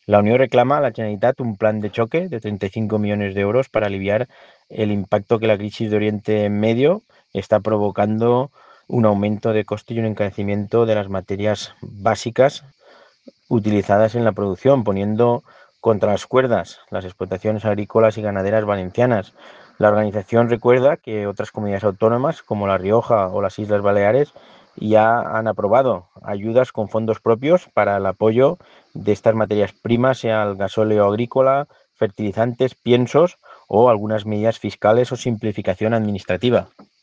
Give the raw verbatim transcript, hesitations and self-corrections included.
La Unió reclama a la Generalitat un plan de choque de treinta y cinco millones de euros para aliviar el impacto que la crisis de Oriente Medio está provocando, un aumento de coste y un encarecimiento de las materias básicas utilizadas en la producción, poniendo contra las cuerdas las explotaciones agrícolas y ganaderas valencianas. La organización recuerda que otras comunidades autónomas, como La Rioja o las Islas Baleares, ya han aprobado ayudas con fondos propios para el apoyo de estas materias primas, sea el gasóleo agrícola, fertilizantes, piensos o algunas medidas fiscales o simplificación administrativa.